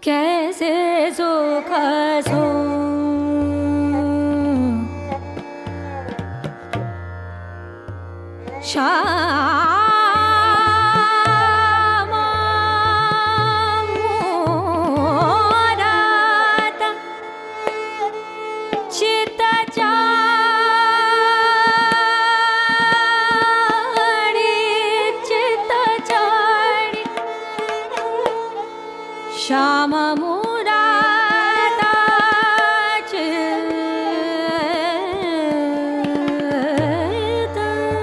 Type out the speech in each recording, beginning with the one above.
कैसे सुख सो श्याम मोरात चित चाड़ी चित चाड़ी श्याम मोराता चित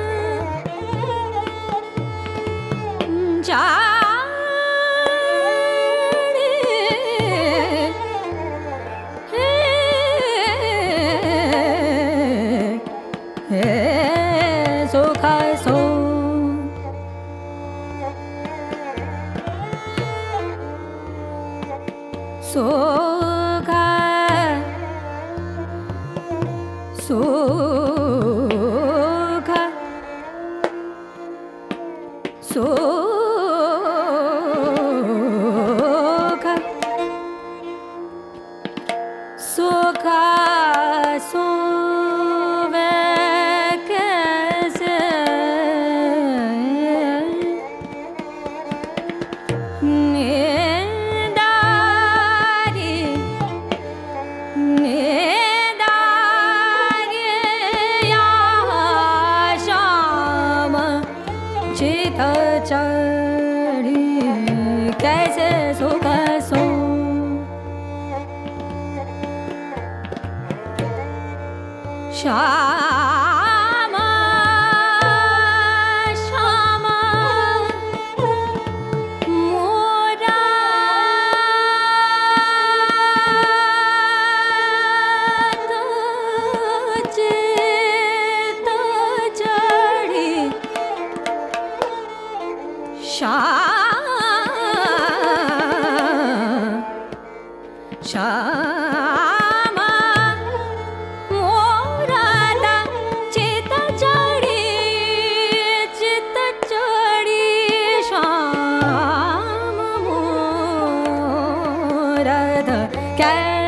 चाड़ी हे सुख सो सुख सुख सुख सुख सोवे कैसे चित चढ़ी कैसे सुख सो श्याम श्याम मोरात चित चढ़ी श्याम मोराता चित चढ़ी श्याम मोराता